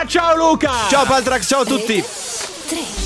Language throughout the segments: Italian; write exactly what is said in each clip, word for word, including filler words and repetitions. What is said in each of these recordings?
ciao Luca! Ciao Paltrax, ciao a tutti! tre.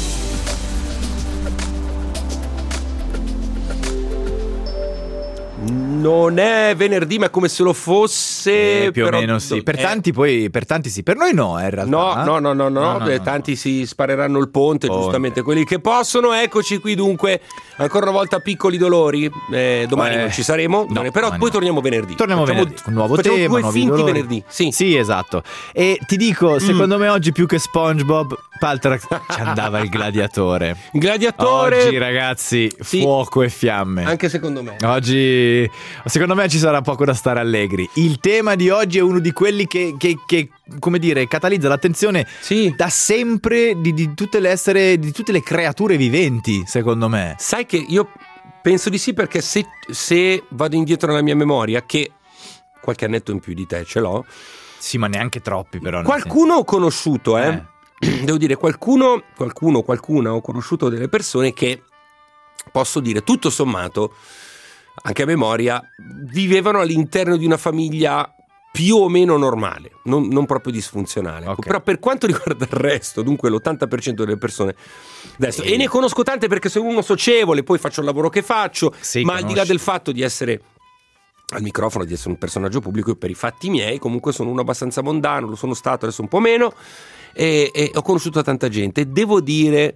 Non è venerdì, ma è come se lo fosse. Eh, più però, o meno sì. Per eh, tanti poi, per tanti sì. Per noi no, eh, in realtà. No, no, no, no, no, no, no, beh, no, tanti no. si spareranno il ponte, Ponte. giustamente quelli che possono. Eccoci qui dunque, ancora una volta piccoli dolori. Eh, domani Eh, non ci saremo, no, domani, però domani poi no. torniamo venerdì. Torniamo Facciamo- venerdì, un nuovo facciamo tema, due nuovi finti dolori. venerdì. Sì. Sì, esatto. E ti dico, secondo me oggi più che SpongeBob, Paltrax ci andava il gladiatore. Gladiatore. Oggi ragazzi, Sì. fuoco e fiamme. Anche secondo me. Oggi, secondo me, ci sarà poco da stare allegri. Il tema di oggi è uno di quelli che, che, che come dire, catalizza l'attenzione Sì. da sempre di, di tutte le essere, di tutte le creature viventi, secondo me. Sai che io penso di sì, perché se, se vado indietro nella mia memoria, che qualche annetto in più di te ce l'ho, Sì, ma neanche troppi, però. nel qualcuno ho conosciuto, eh. senso- Devo dire, qualcuno, qualcuno, qualcuna, ho conosciuto delle persone che, posso dire, tutto sommato, anche a memoria, vivevano all'interno di una famiglia più o meno normale, non, non proprio disfunzionale. Ecco. Ok. Però per quanto riguarda il resto, dunque l'ottanta per cento delle persone adesso, Sì. e ne conosco tante perché sono uno socievole, poi faccio il lavoro che faccio, Sì, ma al di là conosci. del fatto di essere al microfono, di essere un personaggio pubblico, io per i fatti miei comunque sono uno abbastanza mondano, lo sono stato, adesso un po' meno, e, e ho conosciuto tanta gente. Devo dire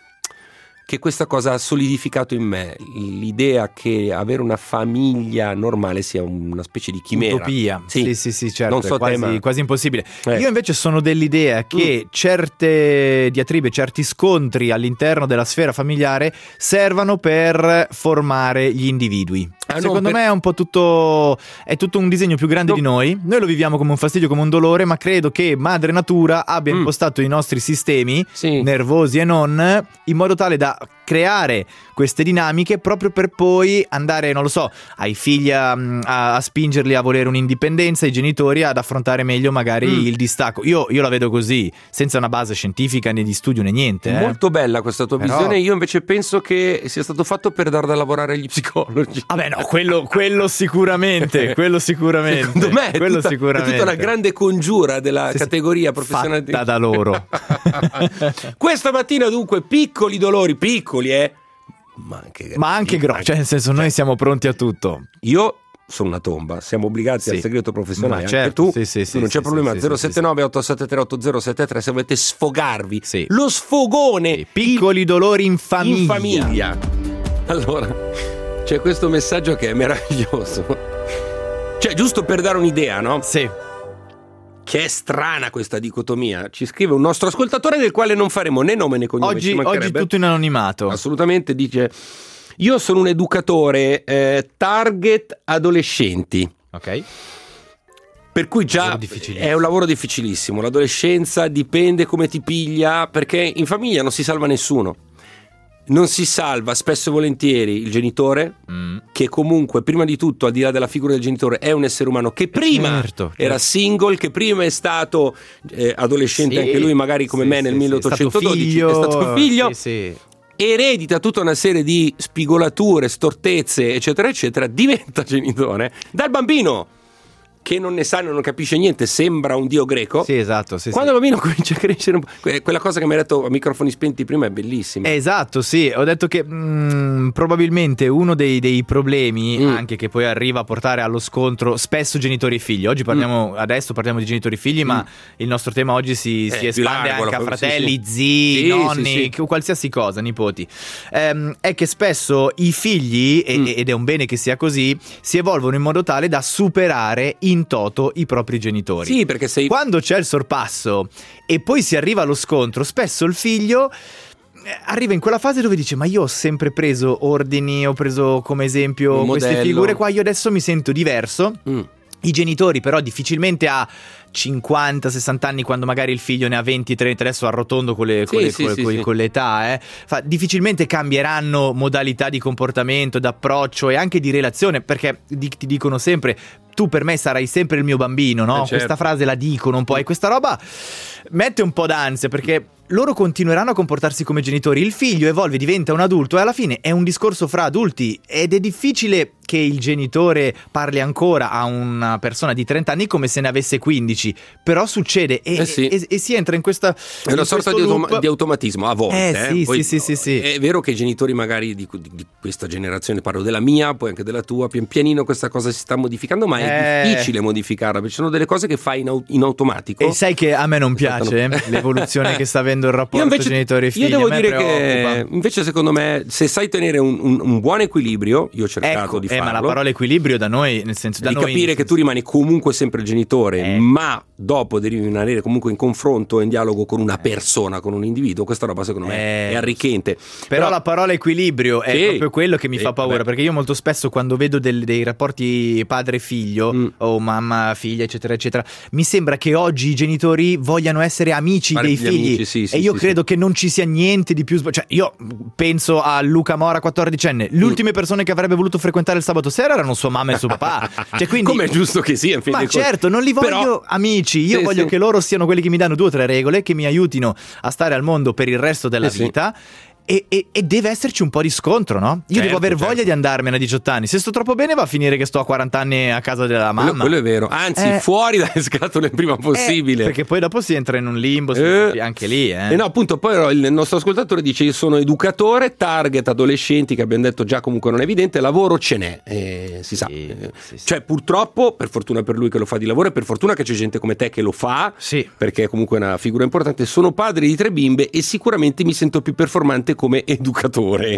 che questa cosa ha solidificato in me l'idea che avere una famiglia normale sia una specie di chimera. Utopia. Sì. Sì, sì, sì, certo. Non so è quasi, te, ma- quasi impossibile. Eh. Io invece sono dell'idea che certe diatribe, certi scontri all'interno della sfera familiare servano per formare gli individui. Ah, no, Secondo per- me è un po' tutto è tutto un disegno più grande No. di noi. Noi lo viviamo come un fastidio, come un dolore, ma credo che Madre Natura abbia Mm. impostato i nostri sistemi, Sì. nervosi e non, in modo tale da creare queste dinamiche proprio per poi andare, non lo so, ai figli a, a- a spingerli a volere un'indipendenza, ai genitori ad affrontare meglio magari Mm. il distacco. Io, io la vedo così, senza una base scientifica né di studio né niente. eh. Molto bella questa tua Però- visione. Io invece penso che sia stato fatto per dar da lavorare agli psicologi. Vabbè, no, quello, quello sicuramente, quello sicuramente. Secondo me è quello tutta, sicuramente. è tutta una grande congiura della Sì, sì. categoria professionale. Fatta da loro. Questa mattina dunque piccoli dolori, piccoli eh, ma anche, Ma anche grossi, cioè nel senso noi siamo pronti a tutto. Io sono una tomba, siamo obbligati Sì. al segreto professionale, Ma anche certo, tu, sì, sì, tu sì, non c'è sì, problema. sì, sì, zero sì, sette nove otto sette tre otto zero sette tre se volete sfogarvi, Sì. lo sfogone, Sì, piccoli dolori in famiglia. in famiglia. Allora, c'è questo messaggio che è meraviglioso, cioè giusto per dare un'idea, no? Sì. Che è strana questa dicotomia. Ci scrive un nostro ascoltatore del quale non faremo né nome né cognome. Oggi, ci oggi mancherebbe. tutto in anonimato. Assolutamente, dice: io sono un educatore eh, target adolescenti. Ok. Per cui già Lavoro difficilissimo. è un lavoro difficilissimo. L'adolescenza dipende come ti piglia, perché in famiglia non si salva nessuno. Non si salva spesso e volentieri il genitore, Mm. che comunque prima di tutto, al di là della figura del genitore, è un essere umano che prima certo, era certo. single, che prima è stato eh, adolescente Sì, anche lui, magari come sì, me sì, nel sì, milleottocentododici, è è stato stato figlio, Sì, sì. eredita tutta una serie di spigolature, stortezze, eccetera, eccetera, diventa genitore dal bambino che non ne sa, non capisce niente, sembra un dio greco. Sì, esatto, sì, Quando sì. il bambino comincia a crescere un po', que- quella cosa che mi hai detto a microfoni spenti prima è bellissima. Esatto, sì, ho detto che mh, probabilmente uno dei, dei problemi Mm. anche che poi arriva a portare allo scontro spesso genitori e figli. Oggi parliamo, adesso parliamo di genitori e figli, ma il nostro tema oggi si, Eh, si più espande largo, anche a la- fratelli, sì, sì. zii, Sì, nonni, sì, sì. che- qualsiasi cosa, nipoti. Ehm, è che spesso i figli, e- Mm. ed è un bene che sia così, si evolvono in modo tale da superare in toto i propri genitori. Sì, perché sei Quando c'è il sorpasso e poi si arriva allo scontro, spesso il figlio eh, arriva in quella fase dove dice: ma io ho sempre preso ordini, ho preso come esempio Un queste modello. figure qua, io adesso mi sento diverso. Mm. I genitori però difficilmente a cinquanta sessanta anni, quando magari il figlio ne ha venti trenta, adesso arrotondo con le, con Sì, le- sì, con- sì, con- sì. con l'età, eh. Fa- difficilmente cambieranno modalità di comportamento, d'approccio e anche di relazione, perché di- ti dicono sempre: tu per me sarai sempre il mio bambino, no? Eh, certo. Questa frase la dicono un po', e questa roba mette un po' d'ansia, perché loro continueranno a comportarsi come genitori, il figlio evolve, diventa un adulto e alla fine è un discorso fra adulti ed è difficile che il genitore parli ancora a una persona di trenta anni come se ne avesse quindici, però succede e, eh sì. e, e si entra in questa è una sorta di, autom- di automatismo a volte. Eh, eh. sì, Poi, sì, sì, sì, sì. È vero che i genitori magari di, di questa generazione, parlo della mia, poi anche della tua, pian pianino questa cosa si sta modificando, ma è Eh. difficile modificarla perché ci sono delle cose che fai in, au- in automatico. E sai che a me non piace l'evoluzione che sta avendo il rapporto Io invece, genitori-figli. io devo a me dire preoccupa. che invece secondo me se sai tenere un, un, un buon equilibrio, io ho cercato Ecco, di eh, farlo, ma la parola equilibrio da noi, nel senso da di noi capire nel che senso- tu rimani comunque sempre il genitore, Eh. ma dopo devi rimanere comunque in confronto e in dialogo con una persona, con un individuo. Questa roba secondo me Eh. è arricchente. Però, la parola equilibrio è Sì. proprio quello che mi Sì, fa paura, vabbè. perché io molto spesso quando vedo del- dei rapporti padre-figlio Mm. o mamma-figlia eccetera eccetera, mi sembra che oggi i genitori vogliano essere amici Fare dei gli figli amici, sì, sì, e io sì, credo che non ci sia niente di più sb- cioè io penso a Luca Mora quattordicenne, le ultime persone che avrebbe voluto frequentare il sabato sera erano sua mamma e suo papà, cioè quindi come è giusto che sia in fin ma dei conti. certo, non li voglio Però- amici, io Sì, voglio sì. che loro siano quelli che mi danno due o tre regole, che mi aiutino a stare al mondo per il resto della Sì, sì. vita. E, e- e deve esserci un po' di scontro, no? Io Certo, devo aver certo. voglia di andarmene a diciotto anni. Se sto troppo bene va a finire che sto a quaranta anni a casa della mamma. Quello, quello è vero, anzi Eh. fuori dalle scatole il prima possibile. Eh, perché poi dopo si entra in un limbo, si- Eh. anche lì, eh. E no, appunto, poi però il nostro ascoltatore dice: io sono educatore, target adolescenti, che abbiamo detto già comunque non è evidente, lavoro ce n'è, eh, si sa. Sì, Eh, sì, sì. Cioè, purtroppo, per fortuna per lui che lo fa di lavoro, e per fortuna che c'è gente come te che lo fa, Sì. perché è comunque una figura importante. Sono padre di tre bimbe e sicuramente mi sento più performante come educatore.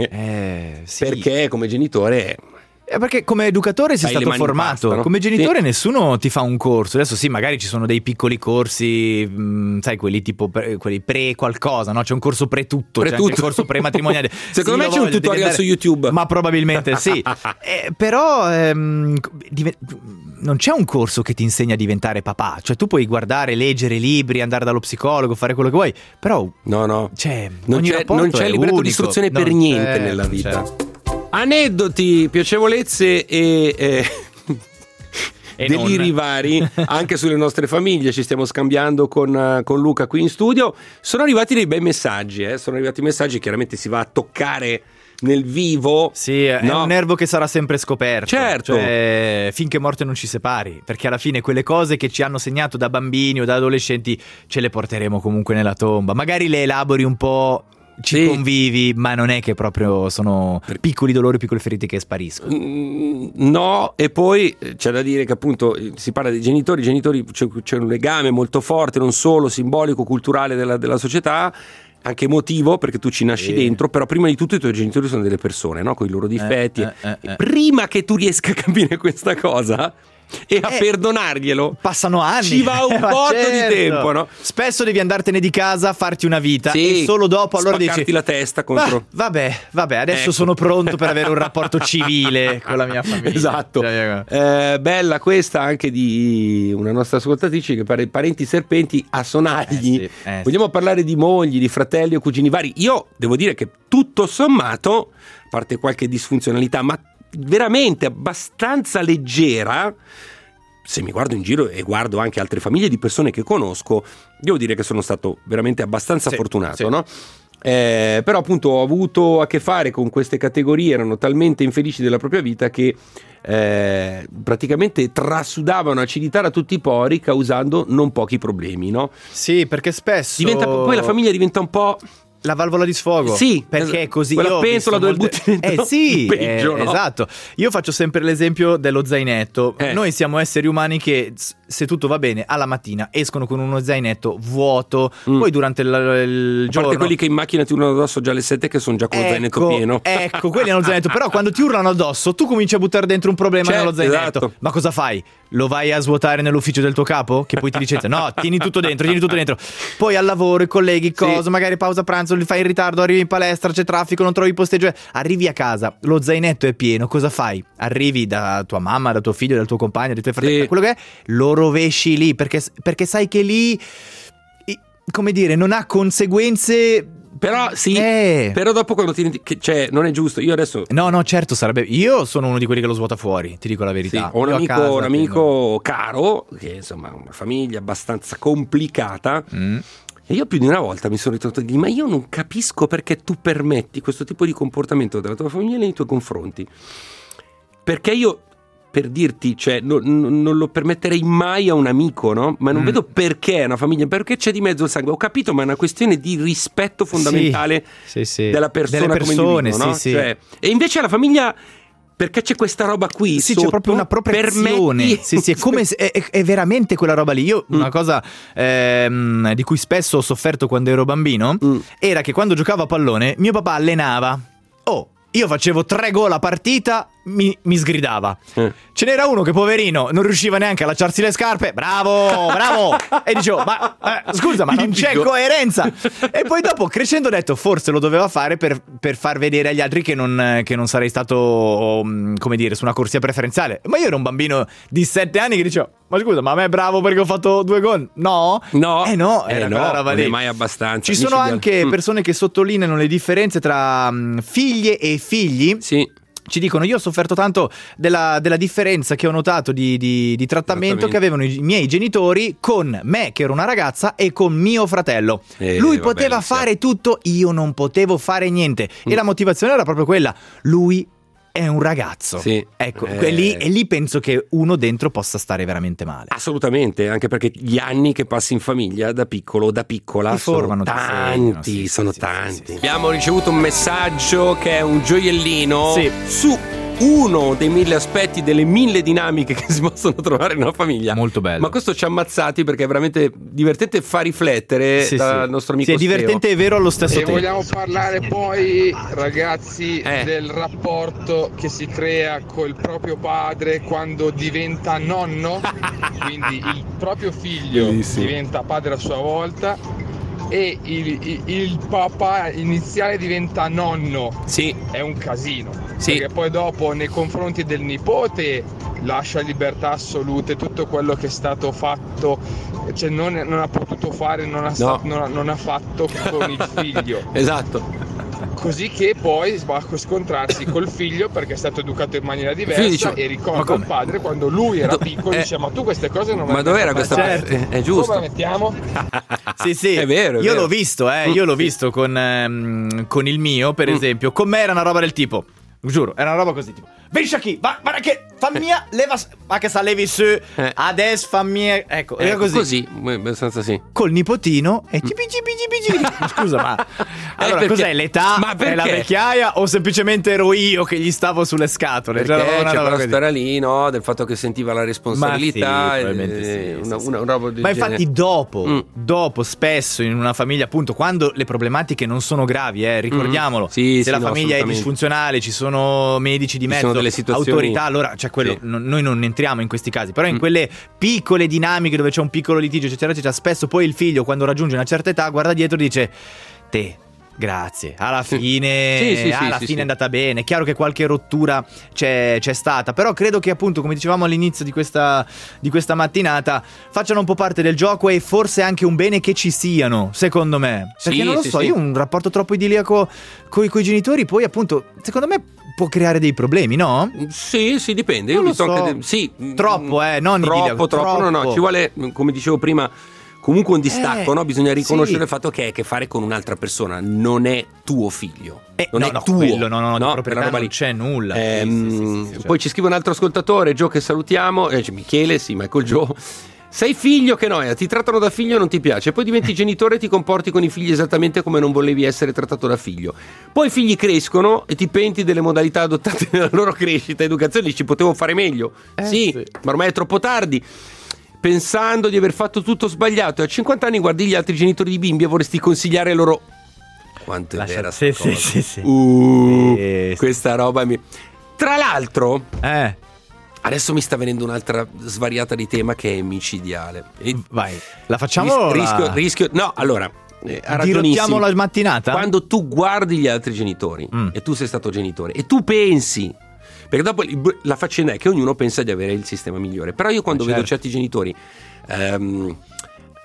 Eh, sì. Perché come genitore Eh, perché come educatore sei Hai le stato mani in formato, pasta, no? come genitore Sì. nessuno ti fa un corso. Adesso sì, magari ci sono dei piccoli corsi, mh, sai, quelli tipo pre, quelli pre qualcosa, no? C'è un corso pre tutto, c'è anche Pre-tutto. il corso pre matrimoniale. Secondo me c'è un tutorial su YouTube. Ma probabilmente sì. Eh, però ehm, dive- non c'è un corso che ti insegna a diventare papà. Cioè tu puoi guardare, leggere libri, andare dallo psicologo, fare quello che vuoi, però no, no. cioè, Non ogni c'è, rapporto non c'è è libretto di unico. istruzione per Non niente c'è, nella non vita. c'è. Aneddoti, piacevolezze e, eh, E deliri non. vari anche sulle nostre famiglie. Ci stiamo scambiando con, eh, con Luca qui in studio. Sono arrivati dei bei messaggi, eh? Sono arrivati messaggi, chiaramente si va a toccare nel vivo. Sì, è no? un nervo che sarà sempre scoperto. Certo. Cioè, finché morte non ci separi. Perché alla fine quelle cose che ci hanno segnato da bambini o da adolescenti ce le porteremo comunque nella tomba. Magari le elabori un po', ci Sì. convivi, ma non è che proprio sono piccoli dolori, piccole ferite che spariscono. Mm, No, e poi eh, c'è da dire che appunto eh, si parla dei genitori, i genitori c'è, c'è un legame molto forte, non solo simbolico, culturale della, della società, anche emotivo, perché tu ci nasci Sì. dentro, però prima di tutto i tuoi genitori sono delle persone, no? Con i loro difetti. eh, eh, eh. Prima che tu riesca a capire questa cosa e a Eh, perdonarglielo, Passano anni. ci va un Ma botto certo. di tempo, no? Spesso devi andartene di casa, farti una vita Sì, e solo dopo allora spaccarti dici la testa contro. "Ah, vabbè, vabbè, adesso Ecco. sono pronto per avere un rapporto civile con la mia famiglia". Esatto. Cioè, Eh, bella questa anche di una nostra ascoltatrice che pare parenti serpenti a sonagli. Eh sì, eh sì. Vogliamo parlare di mogli, di fratelli o cugini vari. Io devo dire che tutto sommato, a parte qualche disfunzionalità, ma veramente abbastanza leggera, se mi guardo in giro e guardo anche altre famiglie di persone che conosco, devo dire che sono stato veramente abbastanza Sì, fortunato, sì. no? Eh, però appunto ho avuto a che fare con queste categorie, erano talmente infelici della propria vita che eh, praticamente trasudavano acidità da tutti i pori, causando non pochi problemi, no? Sì, perché spesso Diventa, poi la famiglia diventa un po' la valvola di sfogo. Sì, perché es- è così. quella Io ho pentola visto dove molte- butti dentro Eh sì, peggio, eh, no? esatto. Io faccio sempre l'esempio dello zainetto. Eh. Noi siamo esseri umani che, s- se tutto va bene, alla mattina escono con uno zainetto vuoto, Mm. poi durante il, il A giorno parte quelli che in macchina ti urlano addosso già alle sette, che sono già con lo zainetto pieno. Ecco, quelli hanno lo zainetto. Però quando ti urlano addosso, tu cominci a buttare dentro un problema Certo, nello zainetto. esatto. Ma cosa fai? Lo vai a svuotare nell'ufficio del tuo capo? Che poi ti dice: no, tieni tutto dentro, tieni tutto dentro. Poi al lavoro, i colleghi, cosa, magari pausa pranzo, li fai in ritardo, arrivi in palestra, c'è traffico, non trovi posteggio. Arrivi a casa, lo zainetto è pieno, cosa fai? Arrivi da tua mamma, da tuo figlio, dal tuo compagno, dai tuoi fratelli, Sì. quello che è, lo rovesci lì, perché, perché sai che lì, i- come dire, non ha conseguenze Però sì, Eh. però dopo quando ti che, cioè non è giusto. Io adesso No, no, certo, sarebbe. Io sono uno di quelli che lo svuota fuori, ti dico la sì, verità. ho un Io a amico, casa un tendo- amico caro, che insomma ha una famiglia abbastanza complicata. Mm. E io più di una volta mi sono ritrovato a dire: ma io non capisco perché tu permetti questo tipo di comportamento della tua famiglia nei tuoi confronti. Perché io, per dirti, cioè, no- no- non lo permetterei mai a un amico, no? Ma non Mm. vedo perché è una famiglia, perché c'è di mezzo il sangue. Ho capito, ma è una questione di rispetto fondamentale Sì, sì, sì. della persona Delle come persone, individuo, no? sì, sì. Cioè, e invece la famiglia, perché c'è questa roba qui Sì, sotto, c'è proprio un'appropriazione. permetti- Sì, sì, è come se- è, è veramente quella roba lì. Io, Mm. una cosa ehm, di cui spesso ho sofferto quando ero bambino, Mm. era che quando giocavo a pallone, mio papà allenava. Oh, io facevo tre gol a partita, mi, mi sgridava. Eh. Ce n'era uno che, poverino, non riusciva neanche a allacciarsi le scarpe. Bravo, bravo! E dicevo, ma eh, scusa, ma non c'è Dico. coerenza. E poi dopo, crescendo, ho detto, forse lo doveva fare per, per far vedere agli altri che non, che non sarei stato, mm, come dire, su una corsia preferenziale. Ma io ero un bambino di sette anni che dicevo, ma scusa, ma a me è bravo perché ho fatto due gol? No? No, Eh no, eh era no, quella roba non lì. è mai abbastanza. Ci sono Amici di- anche Mm. persone che sottolineano le differenze tra mm, figlie e figli. Sì. Ci dicono, io ho sofferto tanto della, della differenza che ho notato di, di- di trattamento Trattamento. che avevano i miei genitori con me, che ero una ragazza, e con mio fratello. Eh, Lui vabbè, poteva Lizia. fare tutto, io non potevo fare niente. E Mm. la motivazione era proprio quella. Lui è un ragazzo. Sì. Ecco, Eh. e lì, e lì penso che uno dentro possa stare veramente male. Assolutamente, anche perché gli anni che passi in famiglia da piccolo o da piccola Ti formano, sono ti tanti, segnano, sì, sono sì, sì, tanti. sì, sì. Abbiamo ricevuto un messaggio che è un gioiellino Sì. su uno dei mille aspetti, delle mille dinamiche che si possono trovare in una famiglia. Molto bello. Ma questo ci ha ammazzati perché è veramente divertente e fa riflettere Sì, dal sì. nostro amico Sì, è divertente e vero allo stesso E tempo. vogliamo parlare poi, ragazzi, Eh. del rapporto che si crea col proprio padre quando diventa nonno. Quindi il proprio figlio Bellissimo. diventa padre a sua volta e il, il- il papà iniziale diventa nonno. Sì, È un casino. Sì. Perché poi dopo nei confronti del nipote lascia libertà assolute, tutto quello che è stato fatto, cioè non, non ha potuto fare, non ha, sta- non ha- non ha fatto con il figlio. esatto. Così che poi va a scontrarsi col figlio perché è stato educato in maniera diversa figlio dice, e "Ma ricorda come? il padre quando lui era Do- piccolo eh, dice ma tu queste cose non me Ma le dov'era hai questa fatte". Certo. parte? È Come giusto. la mettiamo? Sì, sì, È vero, è io vero. l'ho visto, eh, io l'ho Mm, sì. visto con, ehm, con il mio, per Mm. esempio. Con me era una roba del tipo, giuro, era una roba così tipo, Vieni qui, va, guarda che fammi, leva, ma che sa levi su, Eh. adesso fammi, ecco, era Ecco, così. così, eh, abbastanza sì. Col nipotino e cipi cipi cipi cipi. Scusa, ma allora perché? cos'è l'età? Ma È la perché? vecchiaia o semplicemente ero io che gli stavo sulle scatole? Perché Cioè, una c'è roba quella così. storia lì, no? Del fatto che sentiva la responsabilità. Ma sì, e- probabilmente sì, una, sì, una- sì. una roba del Ma infatti genere. dopo, Mm. dopo spesso in una famiglia, appunto, quando le problematiche non sono gravi, eh, ricordiamolo, Mm. Sì, se sì, la no, famiglia è assolutamente. disfunzionale, ci sono medici di Ci mezzo, sono delle situazioni- autorità, allora cioè quello, Sì. non- noi non entriamo in questi casi, però in Mm. quelle piccole dinamiche dove c'è un piccolo litigio, eccetera, eccetera, spesso poi il figlio quando raggiunge una certa età guarda dietro e dice te grazie, alla fine, Sì, sì, sì, alla sì, fine sì. è andata bene. È chiaro che qualche rottura c'è, c'è stata, però credo che appunto, come dicevamo all'inizio di questa, di questa mattinata, facciano un po' parte del gioco e forse anche un bene che ci siano, secondo me. Perché Sì, non lo sì, so, sì. io un rapporto troppo idilliaco coi, coi genitori poi appunto, secondo me può creare dei problemi, no? Sì, sì, dipende. Non Io lo mi so so. che- sì, Troppo, eh, non troppo, idilliaco, troppo, no, no, troppo. ci vuole, come dicevo prima, comunque un distacco, Eh, no? Bisogna riconoscere sì. il fatto che ha a che fare con un'altra persona, non è tuo figlio. Eh, non no, è no, tuo. quello, no, no, no, di quella proprietà roba non lì. c'è nulla. Ehm, Sì, sì, sì, sì, sì, certo. Poi ci scrive un altro ascoltatore, Joe, che salutiamo, eh, cioè Michele, sì, Michael Joe. Sei figlio, che noia, ti trattano da figlio e non ti piace, poi diventi genitore e ti comporti con i figli esattamente come non volevi essere trattato da figlio. Poi i figli crescono e ti penti delle modalità adottate nella loro crescita, educazione, dici potevo fare meglio. Eh, sì, sì. ma ormai è troppo tardi. Pensando di aver fatto tutto sbagliato e a cinquanta anni guardi gli altri genitori di bimbi e vorresti consigliare loro. Quanto è Lascia- vera sì, sta sì, cosa. sì, sì. Uh, Sì, sì. questa roba mi... Tra l'altro, Eh, adesso mi sta venendo un'altra svariata di tema che è micidiale. E vai, la facciamo ris- rischio, la... rischio, no, allora, eh, ha dirottiamo ragionissimo. la mattinata? Quando tu guardi gli altri genitori Mm. e tu sei stato genitore e tu pensi, perché dopo il- la faccenda è che ognuno pensa di avere il sistema migliore, però io quando Ma vedo certo. certi genitori ehm,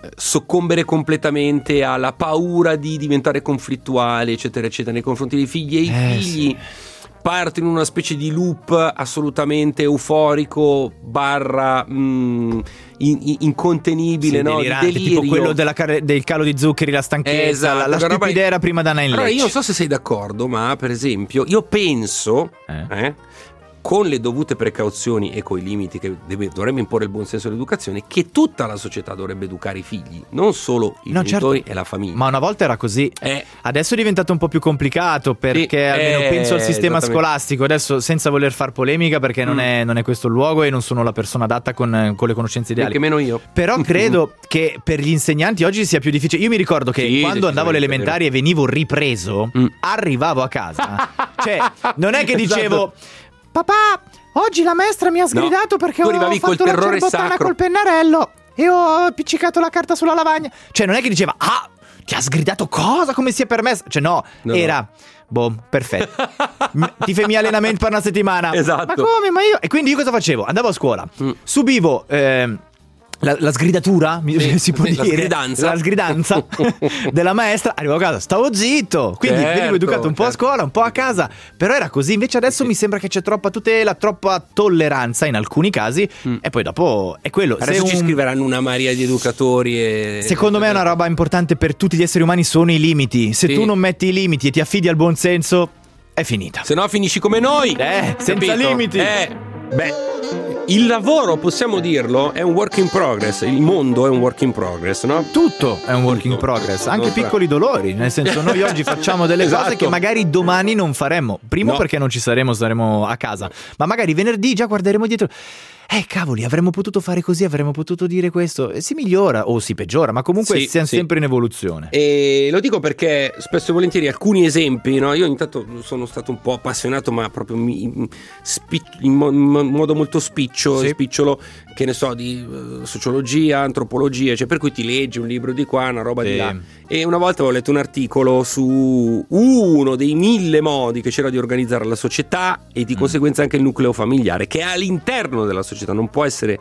soccombere completamente alla paura di diventare conflittuale, eccetera, eccetera, nei confronti dei figli, e i Eh, figli sì. partono in una specie di loop assolutamente euforico barra mh, in- in- incontenibile, Sì, no? Di delirante, delirio. tipo quello della car- del calo di zuccheri, la stanchezza, Esatto, la, la quella roba- stupidera prima da nine Allora, io non so se sei d'accordo, ma per esempio io penso Eh. eh, con le dovute precauzioni e coi limiti che deve- dovrebbe imporre il buon senso dell'educazione, che tutta la società dovrebbe educare i figli, non solo i No, genitori certo. e la famiglia. Ma una volta era così. Eh, Adesso è diventato un po' più complicato perché Sì, almeno eh, penso al sistema esattamente. scolastico. Adesso, senza voler far polemica, perché non, Mm. è, non è questo il luogo e non sono la persona adatta con, con le conoscenze ideali. anche meno io. Però credo che per gli insegnanti oggi sia più difficile. Io mi ricordo che Sì, quando andavo alle decisamente, elementari e venivo ripreso, Mm. arrivavo a casa. Cioè, non è che Esatto. dicevo: papà, oggi la maestra mi ha sgridato perché tu ho arrivavi fatto col la terrore cerbottana sacro. col pennarello e ho appiccicato la carta sulla lavagna. Cioè, non è che diceva: ah, ti ha sgridato cosa? Come si è permesso? Cioè, no, No, era. Boh, perfetto. M- Ti fai mio allenamento per una settimana. Esatto. Ma come? Ma io. E quindi io cosa facevo? Andavo a scuola, Mm. subivo. ehm, la, la sgridatura, mi- Sì, si può sì, la dire, sgridanza. la sgridanza della maestra. Arrivavo a casa, stavo zitto, quindi Certo, venivo educato un po' certo. a scuola, un po' a casa. Però era così. Invece adesso Sì. mi sembra che c'è troppa tutela, troppa tolleranza in alcuni casi. Mm. E poi dopo è quello. Se Adesso ci un- scriveranno una marea di educatori e... Secondo me è una roba importante per tutti gli esseri umani, sono i limiti. Se Sì. tu non metti i limiti e ti affidi al buon senso, è finita. Se no finisci come noi. Eh, senza Capito? limiti. Eh, beh, il lavoro, possiamo dirlo, è un work in progress. Il mondo è un work in progress, no? Tutto è un work in Tutto. progress, anche Non tra- piccoli dolori, nel senso noi oggi facciamo delle Esatto. cose che magari domani non faremmo. Primo No. perché non ci saremo, saremo a casa, ma magari venerdì già guarderemo dietro. Eh cavoli, avremmo potuto fare così, avremmo potuto dire questo. E si migliora o si peggiora, ma comunque Sì, siamo sì. sempre in evoluzione. E lo dico perché spesso e volentieri alcuni esempi, no? Io ogni tanto sono stato un po' appassionato, ma proprio mi- spic- in, mo- in modo molto spiccio, Sì. spicciolo, che ne so, di eh, sociologia, antropologia, cioè per cui ti leggi un libro di qua, una roba Sì. di là. E una volta ho letto un articolo su uno dei mille modi che c'era di organizzare la società e di Mm. conseguenza anche il nucleo familiare, che è all'interno della società, non può essere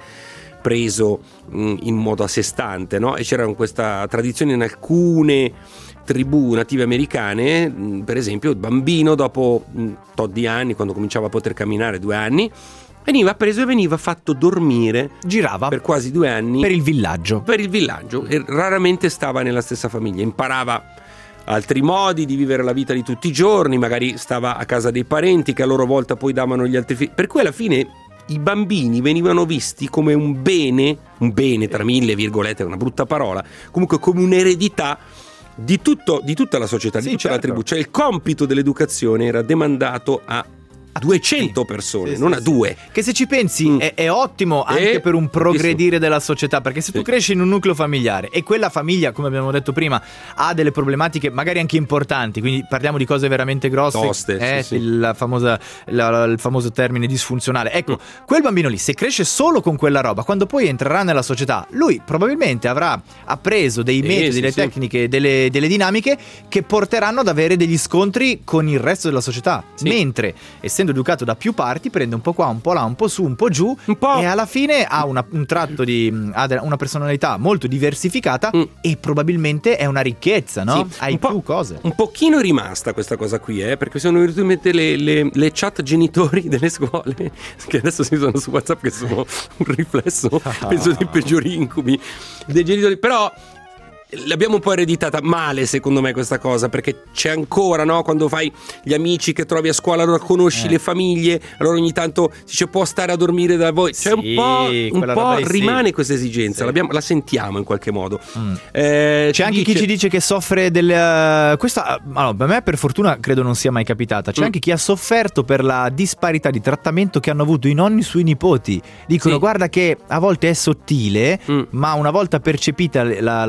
preso mh, in modo a sé stante, no? E c'era questa tradizione in alcune tribù native americane, mh, per esempio il bambino dopo un tot di anni, quando cominciava a poter camminare, due anni, veniva preso e veniva fatto dormire Girava per quasi due anni per il villaggio. per il villaggio e raramente stava nella stessa famiglia, imparava altri modi di vivere la vita di tutti i giorni, magari stava a casa dei parenti che a loro volta poi davano gli altri figli, per cui alla fine i bambini venivano visti come un bene, un bene tra mille virgolette, è una brutta parola, comunque come un'eredità di, tutto, di tutta la società, di Sì, tutta la certo. tribù, cioè il compito dell'educazione era demandato a duecento persone, Sì, non sì, a sì. due. Che se ci pensi Mm. è, è ottimo anche Eh, per un progredire della società, perché se tu Sì. cresci in un nucleo familiare e quella famiglia, come abbiamo detto prima, ha delle problematiche magari anche importanti, quindi parliamo di cose veramente grosse, Toste, eh, sì, sì. La famosa, la- la- il famoso termine disfunzionale. Ecco, Mm. quel bambino lì, se cresce solo con quella roba, quando poi entrerà nella società, lui probabilmente avrà appreso dei Sì, metodi, sì, delle sì. tecniche, delle, delle dinamiche che porteranno ad avere degli scontri con il resto della società. Sì. Mentre, essendo educato da più parti, prende un po' qua, un po' là, un po' su, un po' giù, Un po'. e alla fine ha una- un tratto di ha de- una personalità molto diversificata Mm. e probabilmente è una ricchezza, no? Sì, Hai un po'- più cose. Un pochino è rimasta questa cosa qui, eh, perché sono venute in mente le, le- le chat genitori delle scuole, che adesso si sono su WhatsApp, che sono un riflesso, penso, dei peggiori incubi dei genitori. Però l'abbiamo un po' ereditata male, secondo me, questa cosa, perché c'è ancora, no? Quando fai gli amici che trovi a scuola, allora conosci Eh. le famiglie, allora ogni tanto si dice può stare a dormire da voi. Cioè Sì, un po', un quella po' roba lì, sì. rimane questa esigenza, Sì. l'abbiamo- la sentiamo in qualche modo. Mm. Eh, C'è anche chi ci dice che soffre del uh, questa allora, per me per fortuna credo non sia mai capitata. C'è Mm. anche chi ha sofferto per la disparità di trattamento che hanno avuto i nonni sui nipoti. Dicono Sì. guarda che a volte è sottile, Mm. ma una volta percepita la, la Sì, è differenza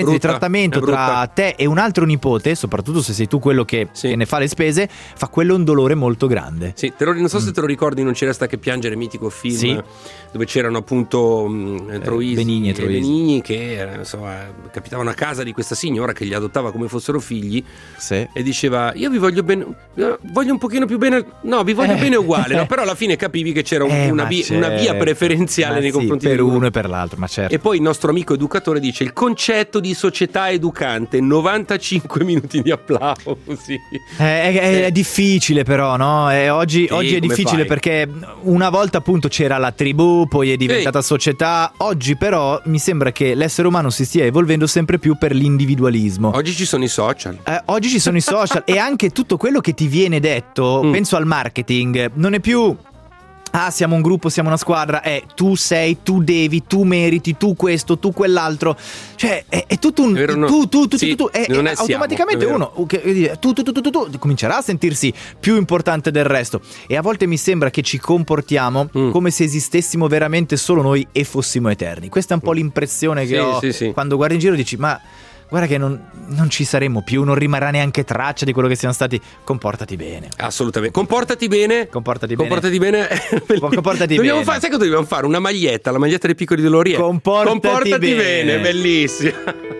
di brutta, trattamento è brutta. tra te e un altro nipote, soprattutto se sei tu quello che, Sì. che ne fa le spese, fa quello un dolore molto grande. Sì, te lo, non so se te lo ricordi, Non c'era sta che piangere, mitico film, Sì. dove c'erano appunto mh, Troisi Benigni e e Troisi. Benigni che eh, insomma capitavano a casa di questa signora che li adottava come fossero figli Sì. e diceva io vi voglio bene, voglio un pochino più bene, no vi voglio Eh. bene uguale, no? Però alla fine capivi che c'era un- Eh, una, ma vi- una via certo. preferenziale Ma nei sì, confronti per dell'uno. uno e per l'altro, ma certo. E poi il nostro amico educatore dice il concetto di società educante, novantacinque minuti di applausi. Eh, È, è- è difficile però, no? Eh, oggi, Sì, oggi è come difficile fai? perché una volta appunto c'era la tribù, poi è diventata società. Oggi però mi sembra che l'essere umano si stia evolvendo sempre più per l'individualismo. Oggi ci sono i social. Eh, oggi ci sono i social e anche tutto quello che ti viene detto, Mm. penso al marketing, non è più ah siamo un gruppo, siamo una squadra, è tu sei, tu devi, tu meriti, tu questo, tu quell'altro, cioè è, è tutto un È vero, no? tu, tu, tu, Sì, tu, tu, e, non e è siamo, automaticamente è vero. uno che- tu, tu, tu, tu, tu, tu, comincerà a sentirsi più importante del resto e a volte mi sembra che ci comportiamo Mm. come se esistessimo veramente solo noi e fossimo eterni. Questa è un po' l'impressione che Sì, ho sì, sì. quando guardi in giro e dici ma guarda che non, non ci saremo più, non rimarrà neanche traccia di quello che siamo stati. Comportati bene. Assolutamente. Comportati bene. Comportati bene. Comportati bene. Comportati dobbiamo bene. Fare, sai cosa dobbiamo fare? Una maglietta, la maglietta dei piccoli dell'Oriente. Comportati bene. bene, bellissima.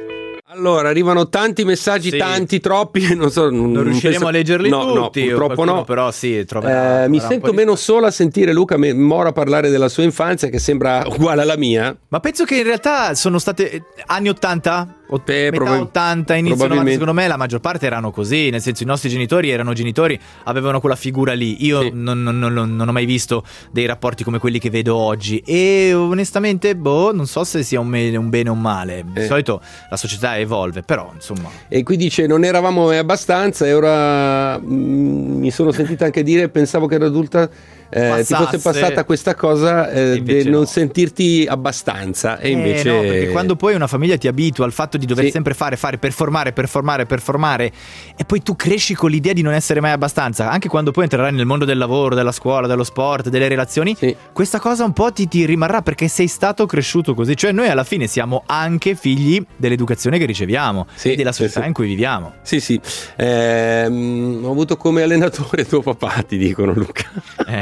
Allora, arrivano tanti messaggi, Sì. tanti, troppi. Non so, Non riusciremo penso- a leggerli no, tutti. No, purtroppo qualcuno no. Però sì, troverà, Eh, troverà mi un po' sento di- meno solo a sentire Luca Me- Mora parlare della sua infanzia, che sembra uguale alla mia. Ma penso che in realtà sono state eh, anni ottanta, ot- Eh, metà probab- ottanta, inizio novanta, probabilmente. secondo me la maggior parte erano così, nel senso i nostri genitori erano genitori, avevano quella figura lì. Io Sì. non, non- non- non ho mai visto dei rapporti come quelli che vedo oggi e onestamente, boh, non so se sia un, me- un bene o un male. Di Eh. solito la società evolve, però insomma. E qui dice non eravamo mai abbastanza e ora mm, mi sono sentita anche dire pensavo che ero adulta eh, ti Passasse. fosse passata questa cosa eh, E invece di non no. sentirti abbastanza e Eh, invece no, perché quando poi una famiglia ti abitua al fatto di dover Sì. sempre fare, fare, performare, performare, performare e poi tu cresci con l'idea di non essere mai abbastanza, anche quando poi entrerai nel mondo del lavoro, della scuola, dello sport, delle relazioni, Sì. questa cosa un po' ti, ti rimarrà perché sei stato cresciuto così, cioè noi alla fine siamo anche figli dell'educazione che riceviamo Sì, e della sì, società sì. in cui viviamo. Sì, sì. Ehm, ho avuto come allenatore tuo papà, ti dicono Luca. Eh,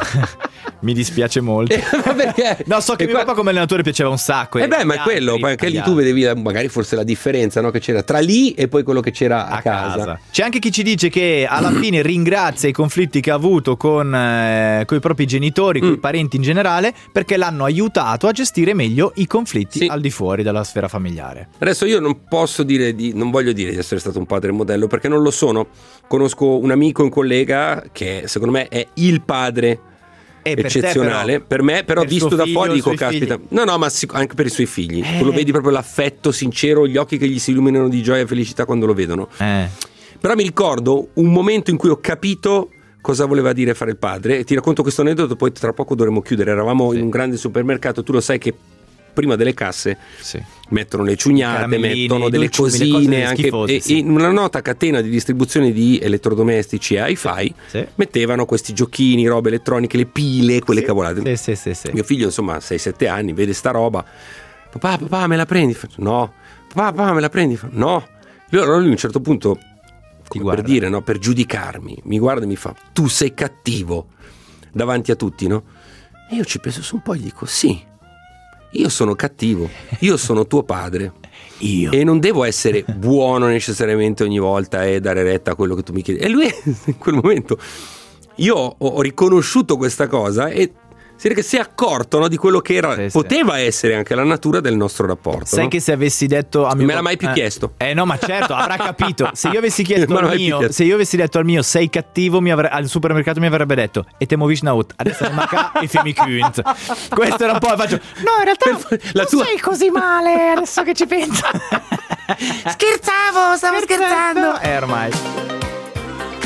mi dispiace molto. Eh, ma perché? No, so che E mio qua- papà come allenatore piaceva un sacco. Eh beh, ma è quello, perché lì tu vedevi la- magari forse la differenza, no? Che c'era tra lì e poi quello che c'era a, a casa. C'è anche chi ci dice che alla fine ringrazia i conflitti che ha avuto con, eh, con i propri genitori, con Mm. i parenti in generale, perché l'hanno aiutato a gestire meglio i conflitti Sì. al di fuori della sfera familiare. Adesso io non posso dire di, non voglio dire di essere stato un padre modello perché non lo sono. Conosco un amico, un collega che secondo me è il padre E per te, eccezionale. però, per me, però, per visto suo da figlio, fuori, i dico: suoi caspita, figli. no, no, ma sic- anche per i suoi figli. Eh. Tu lo vedi proprio l'affetto sincero, gli occhi che gli si illuminano di gioia e felicità quando lo vedono. Eh. Però mi ricordo un momento in cui ho capito cosa voleva dire fare il padre. E ti racconto questo aneddoto, poi tra poco dovremo chiudere. Eravamo Sì. in un grande supermercato, tu lo sai che prima delle casse Sì. mettono le ciugnate, caramellini, mettono delle dolciumi, le cose cosine anche, schifose, e, sì. e in una nota catena di distribuzione di elettrodomestici e hi-fi Sì. mettevano questi giochini, robe elettroniche, le pile, quelle Sì. cavolate. Sì, sì, sì, sì. Mio figlio insomma sei sette anni, vede sta roba, papà papà me la prendi? Faccio, no. Papà papà me la prendi? Faccio, no. Allora lui a un certo punto, come guarda. per dire, no, per giudicarmi, mi guarda e mi fa: tu sei cattivo davanti a tutti, no? E io ci penso su un po' e gli dico: sì, io sono cattivo, io sono tuo padre Io. e non devo essere buono necessariamente ogni volta e dare retta a quello che tu mi chiedi. E lui in quel momento io ho, ho riconosciuto questa cosa e si vede che si è accorto, no, di quello che era, Sì, sì. poteva essere anche la natura del nostro rapporto. Sai no? che se avessi detto a mio Me l'ha papà- mai più eh, chiesto. Eh no, ma certo, avrà capito. Se io avessi chiesto Me l'ha al mai più mio, chiesto. se io avessi detto al mio sei cattivo, mi avre- al supermercato mi avrebbe detto e te moviš na ut, adesso non manca e femi kunt. Questo era un po' faccio. No, in realtà La non tua- sei così male, adesso che ci penso. Scherzavo, stavo scherzando. Eh ormai.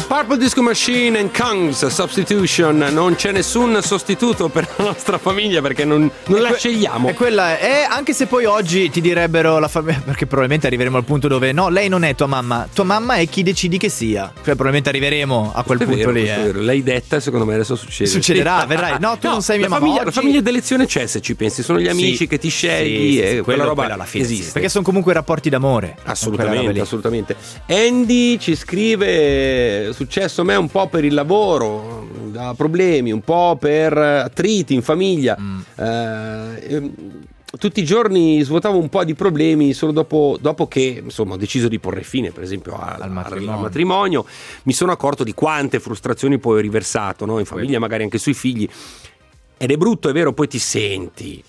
Purple Disco Machine and Kang's Substitution. Non c'è nessun sostituto per la nostra famiglia perché non, non la que- scegliamo. E quella è, anche se poi oggi ti direbbero la famiglia, perché probabilmente arriveremo al punto dove no, lei non è tua mamma, tua mamma è chi decidi che sia. Cioè probabilmente arriveremo a quel Questo punto è vero, lì. questo è Eh. vero. L'hai detta, secondo me adesso succede. Succederà, vedrai. No, tu No, non sei mia la mamma. famiglia, oggi... la famiglia d'elezione c'è, se ci pensi, sono gli amici Sì. che ti scegli Sì, sì, e sì, quella quello- roba quello alla fine, sì. esiste. Perché sono comunque rapporti d'amore. Quella roba Assolutamente, lì. assolutamente. Andy ci scrive: successo a me un po' per il lavoro, da problemi, un po' per attriti in famiglia. Mm. Eh, ehm, tutti i giorni svuotavo un po' di problemi solo dopo, dopo che insomma ho deciso di porre fine, per esempio, al, Al matrimonio. al matrimonio. Mi sono accorto di quante frustrazioni poi ho riversato, no? In famiglia, magari anche sui figli. Ed è brutto, è vero, poi ti senti.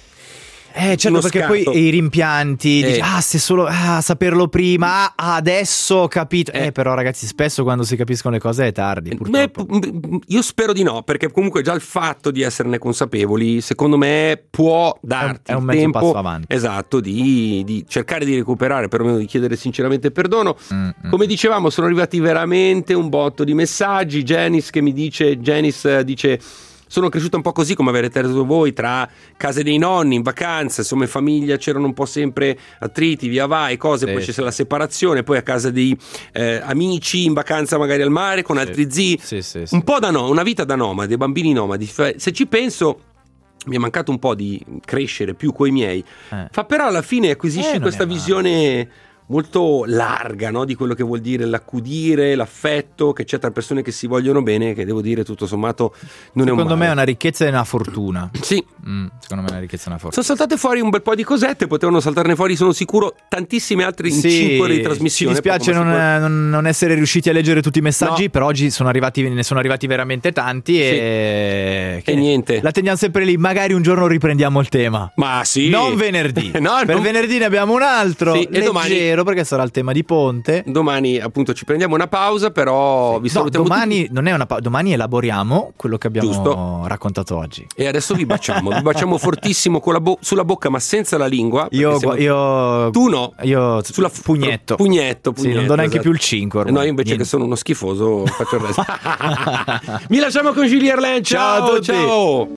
Eh, certo, Uno perché scatto. poi i rimpianti, Eh. dici, ah, se solo ah, saperlo prima, ah, adesso ho capito. Eh. Eh. però ragazzi, spesso quando si capiscono le cose è tardi, Me- purtroppo. io spero di no, perché comunque già il fatto di esserne consapevoli, secondo me, può darti è un il mezzo tempo, passo avanti. esatto, di, di cercare di recuperare, perlomeno di chiedere sinceramente perdono. Mm, mm. Come dicevamo, sono arrivati veramente un botto di messaggi. Janice che mi dice, Janice dice: sono cresciuta un po' così come avete detto voi, tra case dei nonni, in vacanza, insomma in famiglia c'erano un po' sempre attriti, via vai, cose, Sì, poi c'è sì. la separazione, poi a casa dei eh, amici, in vacanza magari al mare con Sì. altri zii, Sì, sì, sì. un po' da no, una vita da nomadi, dei bambini nomadi. Se ci penso, mi è mancato un po' di crescere più coi miei, Eh. fa però alla fine Eh, acquisisci non questa è male. visione molto larga, no? Di quello che vuol dire l'accudire, l'affetto che c'è tra persone che si vogliono bene, che devo dire tutto sommato non è un Secondo me male. è una ricchezza e una fortuna. Sì, Mm, secondo me è una ricchezza e una fortuna. sono saltate fuori un bel po' di cosette, potevano saltarne fuori, sono sicuro, tantissime altre in Sì, cinque ore di ci trasmissione. dispiace poco ma non, sicuro. non- non essere riusciti a leggere tutti i messaggi, No. però oggi sono arrivati, ne sono arrivati veramente tanti e... E niente. La teniamo sempre lì, magari un giorno riprendiamo il tema. Ma sì. Non venerdì. No, per non- venerdì ne abbiamo un altro, Sì, e leggero, domani- perché sarà il tema di Ponte. Domani appunto ci prendiamo una pausa, però vi No, salutiamo domani tutti. non è una pa- domani elaboriamo quello che abbiamo Giusto. raccontato oggi. E adesso vi baciamo, vi baciamo fortissimo con la bo- sulla bocca ma senza la lingua. perché Io, siamo- io Tu no. Io Sulla pugnetto. Pugnetto, Sì, non pugnetto, do neanche esatto. più il cinque ormai. No, io invece Niente. che sono uno schifoso faccio il resto. Mi lasciamo con Julie Erlen. Ciao a Ciao, tutti. ciao.